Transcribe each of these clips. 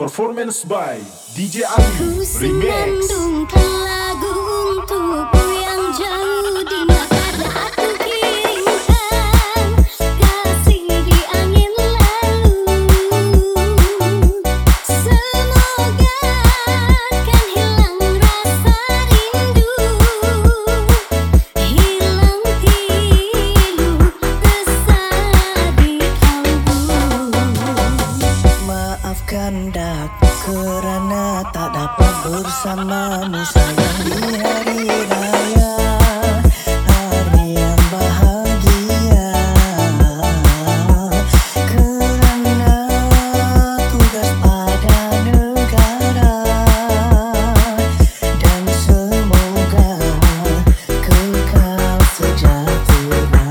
Performance by DJ Ali Remix. Senandungkan lagu untukku yang jauh di mata aku kirimkan kasih di angin lalu. Semoga kan hilang rasa rindu, hilang pilu resah di kalbu. Maafkan dak kerana tak dapat bersamamu sayang di hari raya, hari yang bahagia. Kerana tugas pada negara, dan semoga kekal sejahtera.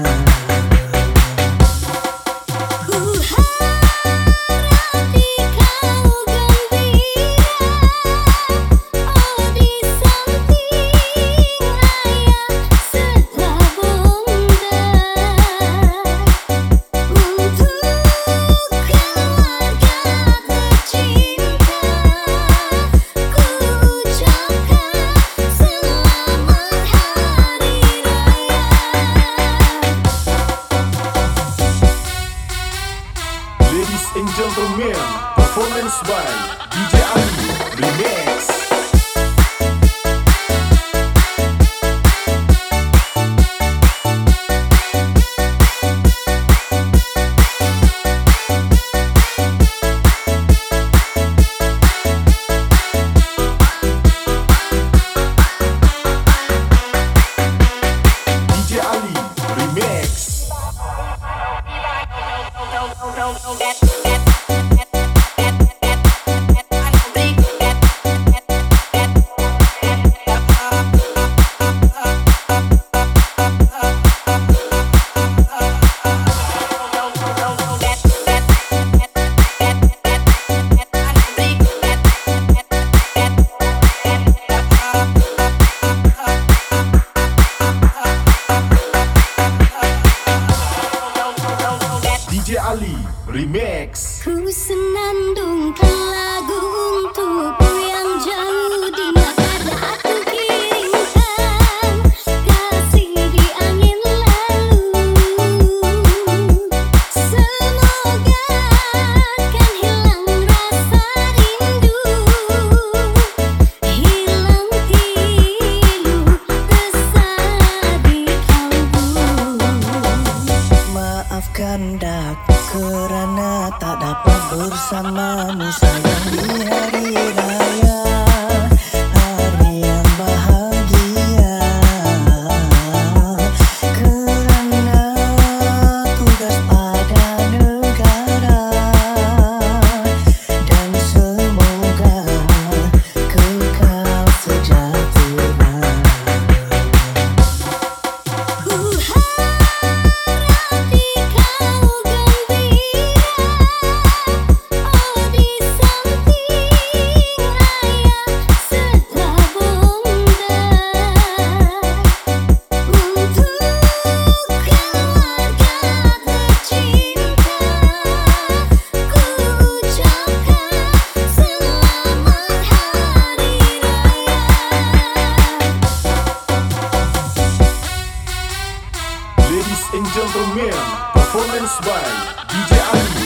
Ladies and gentlemen, performance by DJ Ali Remix. DJ Ali Remix. DJ Ali Remix. Ku senandungkan lagu untukku yang jauh di mata aku kirimkan kasih di angin lalu. Semoga kan hilang rasa rindu, hilang pilu resah di kalbu. Maafkan dak kerana tak dapat bersamamu sayang di hari raya, hari yang bahagia. Kerana tugas pada negara, dan semoga kekal sejahtera. Ladies and gentlemen, performance by DJ Ali